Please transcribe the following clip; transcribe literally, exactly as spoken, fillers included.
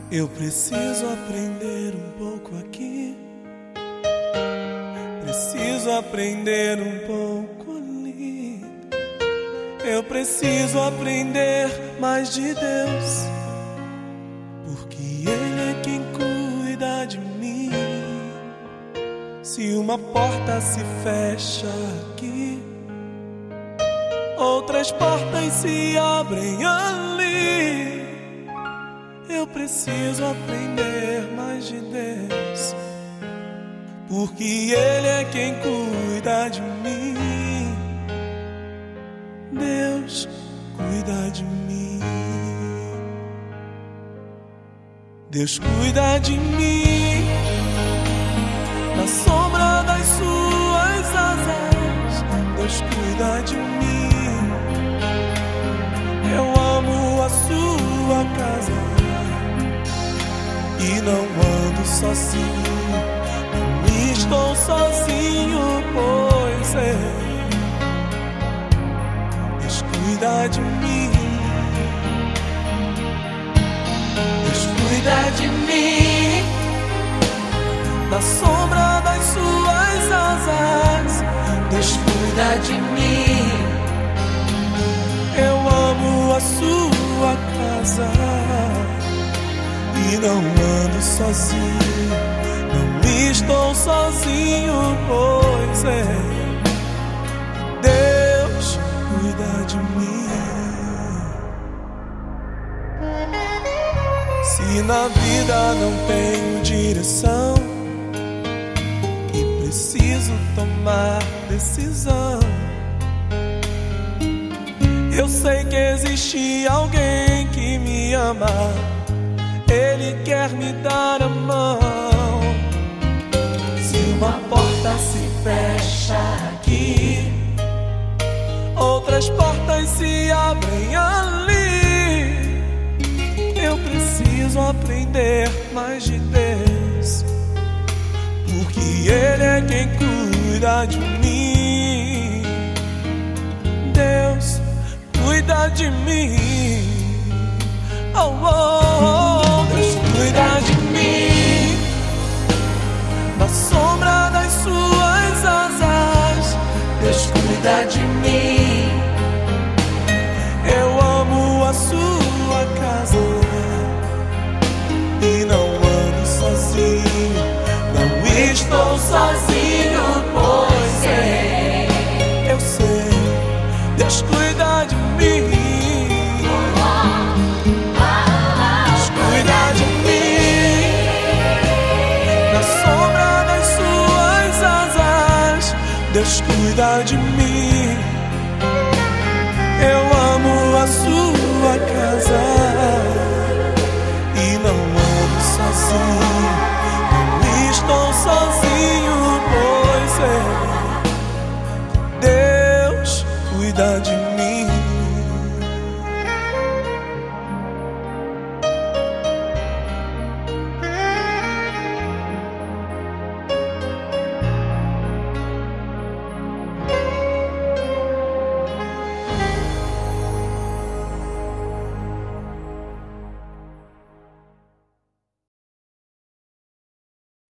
Eu preciso aprender um pouco aqui, preciso aprender um pouco ali. Eu preciso aprender mais de Deus, porque Ele é quem cuida de mim. Se uma porta se fecha aqui, outras portas se abrem ali. Eu preciso aprender mais de Deus, porque Ele é quem cuida de mim. Deus cuida de mim. Deus cuida de mim na sombra das suas asas. Deus cuida de mim. Eu amo a sua casa e não ando sozinho, não estou sozinho, pois é. Deus cuida de mim. Deus cuida de mim na sombra das suas asas. Deus cuida de mim. Eu amo a sua casa e não ando sozinho, não estou sozinho, pois é. Deus cuida de mim. Se na vida não tenho direção e preciso tomar decisão, eu sei que existe alguém que me ama. Ele quer me dar a mão. Se uma porta se fecha aqui, outras portas se abrem ali. Eu preciso aprender mais de Deus, porque Ele é quem cuida de mim. Deus cuida de mim. Oh, oh, oh. Deus cuida de mim na sombra das suas asas. Deus cuida de mim. Eu amo a sua casa e não ando sozinho, não estou sozinho, pois é. Eu sei, Deus cuida de mim. Deus cuida de mim.